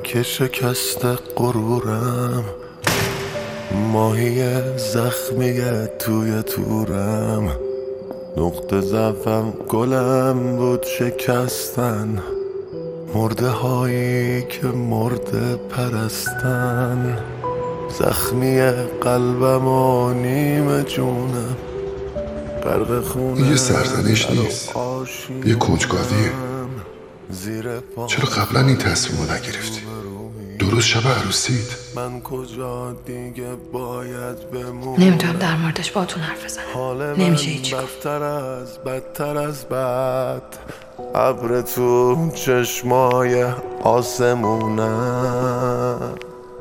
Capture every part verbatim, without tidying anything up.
که شکست غرورم، ماهی زخمیه توی تورم. نقطه ضعفم گلم بود شکستن، مرده هایی که مرده پرستن. زخمی قلبم و نیم جونم غرق خونه. یه سرزنش نیست، یه کنجکاویه. چرا قبلا این تصمیم رو نگرفتی؟ درست شب عروسیت. من کجا دیگه باید بمونم؟ نمیتونم در موردش باهاتون حرف بزنم، نمیشه هیچ کار. بدتر از بدتر از بد، ابر تو چشمای آسمونم.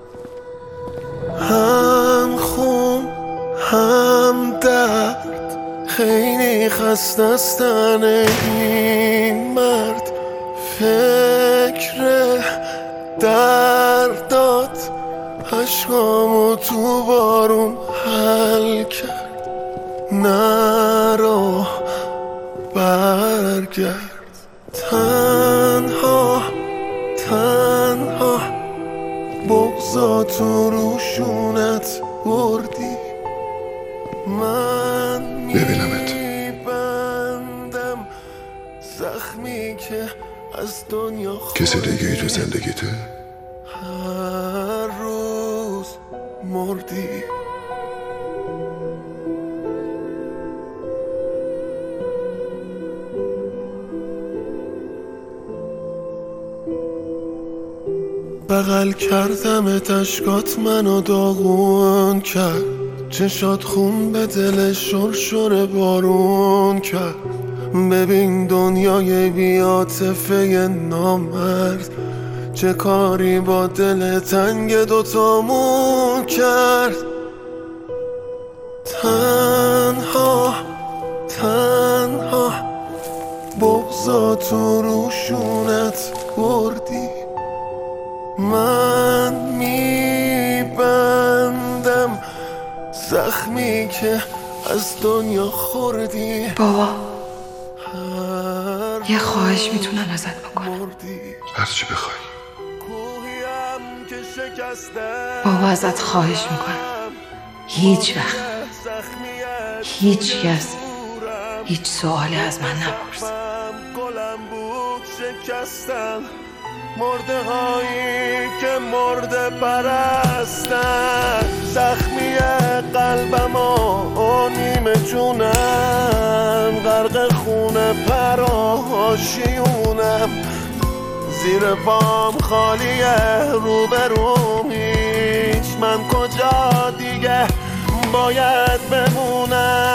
هم خون هم درد، خیلی خسته است این مرد. فکر دردات عشقامو تو بارون حل کرد. نرو برگرد، تنها تنها بغضاتو روشونت بردی. من ببینمت میبندم زخمی که از دنیا کسی دیگه ای تو زندگیته؟ هر روز مردی. بغل کردم اشکات منو داغون کرد، چشات خون به دل شرشر بارون کرد. ببین دنیای بی‌عاطفه نامرد چه کاری با دل تنگ دوتامون کرد. تنها تنها بغضاتو روشونت بردی. من میبندم زخمی که از دنیا خوردی. بابا یه خواهش میتونم ازت بکنم؟ هر چی بخوای. بابا ازت خواهش میکنم هیچ وقت هیچ کس هیچ سوالی از من نپرس. مرده هایی که مرده پرستن. زخمی قلبم و نیم جونم غرق خونه پراشیونم. زیر پام خالیه روبروم هیچ. من کجا دیگه باید بمونم؟